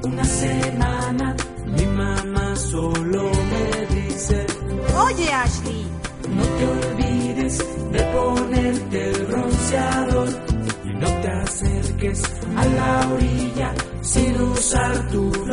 una semana mi mamá solo me dice: Oye, Ashley, no te olvides de ponerte el bronceador y no te acerques a la orilla sin usar tu